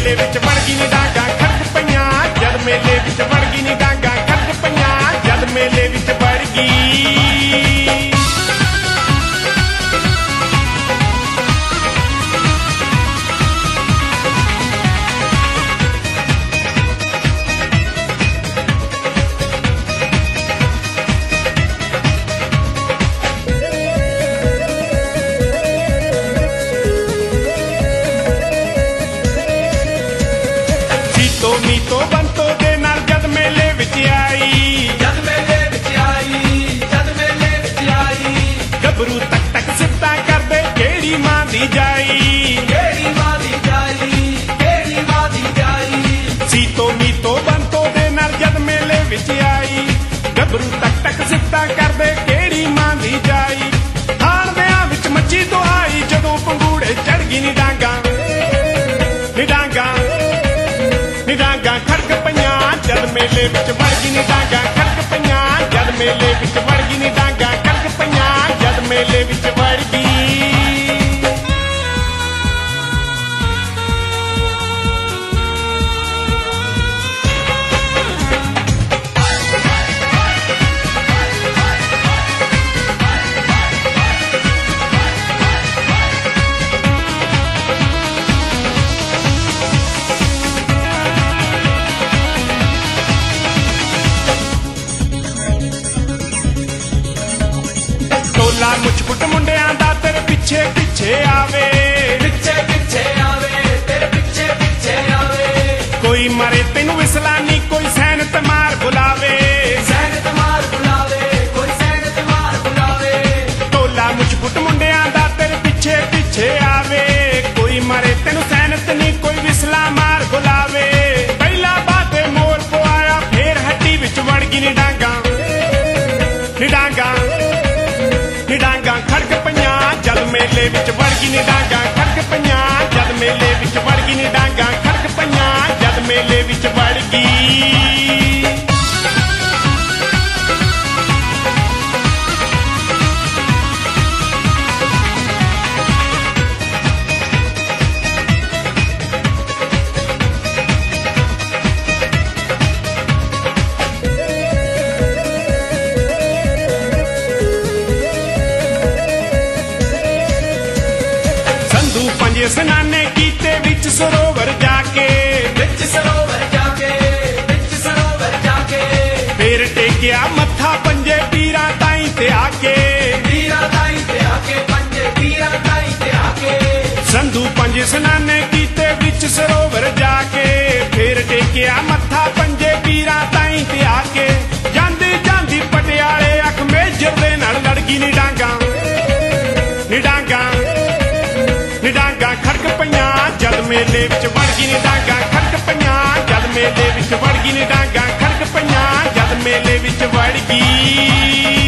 मेले विच वड़ गई नी डांगा खड़क पईयां जद मेले विच वड़ गई नी डांगा खड़क पईयां जद मेले विच वड़ गई। मीतो बंतो दे नाल जद मेले विच आई जद मेले विच आई जद मेले विच आई गबरू तक तक सिफतां करदे केड़ी मां दी जाई केड़ी मां दी जाई केड़ी मां दी जाई। सीतो मीतो बंतो दे नाल जद मेले विच आई गबरू तक तक सिफतां करदे केड़ी मां दी जाई। थान देयां विच मच्छी तो आई जदों पंगूड़े चढ़ गई नी डांगा डांगा खड़क पईयां जद मेले विच वड़ गई नी डांगा खड़क पईयां जद मेले विच वड़ गई नी डांगा खड़क पईयां जद मेले विच वड़ गई। मुझ पुट मुंडियां दा तेरे पिछे पिछे आवे पिछे पिछे आवे तेरे पिछे पिछे आवे। कोई मरे तेनू विसलानी कोई सैनत मार बुलावे सैनत मार बुलावे कोई सैनत मार बुलावे। टोला मुझ पुट मुंडियां दा तेरे पिछे पिछे आवे कोई मरे तेनू सैनत नी कोई विसला मार बुलावे। पहला बाते मोर पवाया फिर हट्टी विच वड़ गई नी डांगा डांगा खड़क पईयां जद मेले विच वड़ गई नी डांगा खड़क पईयां जद मेले विच वड़ गई नी डांगा खड़क पईयां जद मेले विच वड़ गई। स्नाने कीते विच सरोवर जाके विच सरोवर जाके विच सरोवर जाके फिर टेकिया मत्था पंजे पीरा ताई ते आके पीरा ताई ते आके पंजे पीरा ताई ते आके। संधू पंज स्नाने कीते विच सरोवर जाके फिर टेकिया मत्था पंजे पीरा ताई ते आके। जांदी जांदी पटियाले अख मेजर दे नाल लड़ गई नी डांगा डांगा खड़क पईयां जद मेले विच वड़ गई नी डांगा खड़क पईयां जद मेले विच वड़ गई नी डांगा खड़क पईयां जद मेले विच वड़ गई।